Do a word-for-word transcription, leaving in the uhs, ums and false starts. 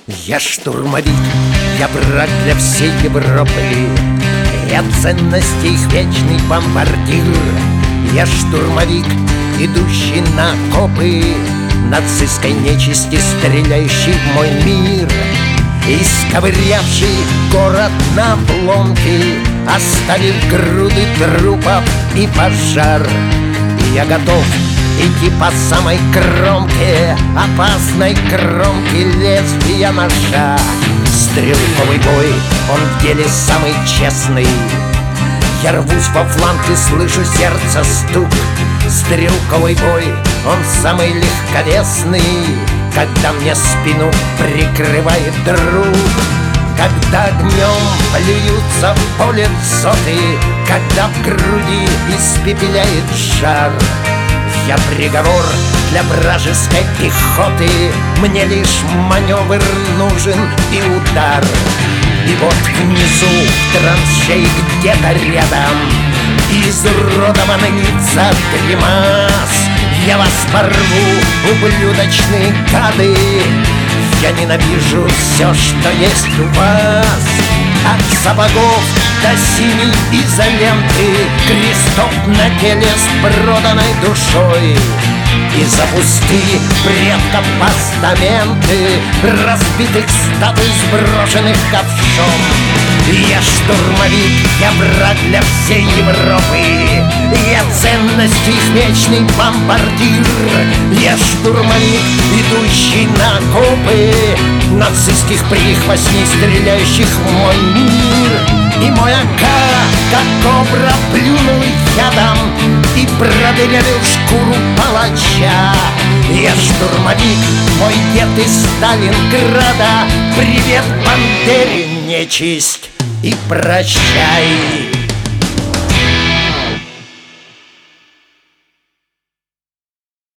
Я штурмовик, я враг для всей Европы. Я ценностей их вечный бомбардир. Я штурмовик, идущий на копы нацистской нечисти, стреляющий в мой мир, исковырявший город на обломки, оставив груды трупов и пожар. Я готов идти по самой кромке, опасной кромке лезвия ножа. Стрелковый бой, он в деле самый честный. Я рвусь во фланг и слышу сердце стук. Стрелковый бой, он самый легковесный, когда мне спину прикрывает друг. Когда огнем плюются в поле соты, когда в груди испепеляет жар. Я приговор для вражеской пехоты, мне лишь маневр нужен и удар. И вот внизу, в траншеи где-то рядом, изуродованный лица гримас. Я вас порву, ублюдочные гады. Я ненавижу все, что есть у вас. От сапогов до синей изоленты, крестов на теле с проданной душой. И за пустые предков постаменты, разбитых статуй, сброшенных ковшом. Я штурмовик, я враг для всей Европы. Я ценности их вечный бомбардир. Я штурмовик, идущий на копы нацистских прихвостней, стреляющих в мой мир. И мой АК, как кобра, плюнул ядом и продырявил шкуру палача. Я штурмовик, мой дед из Сталинграда. Привет, Бандере, нечисть, и прощай.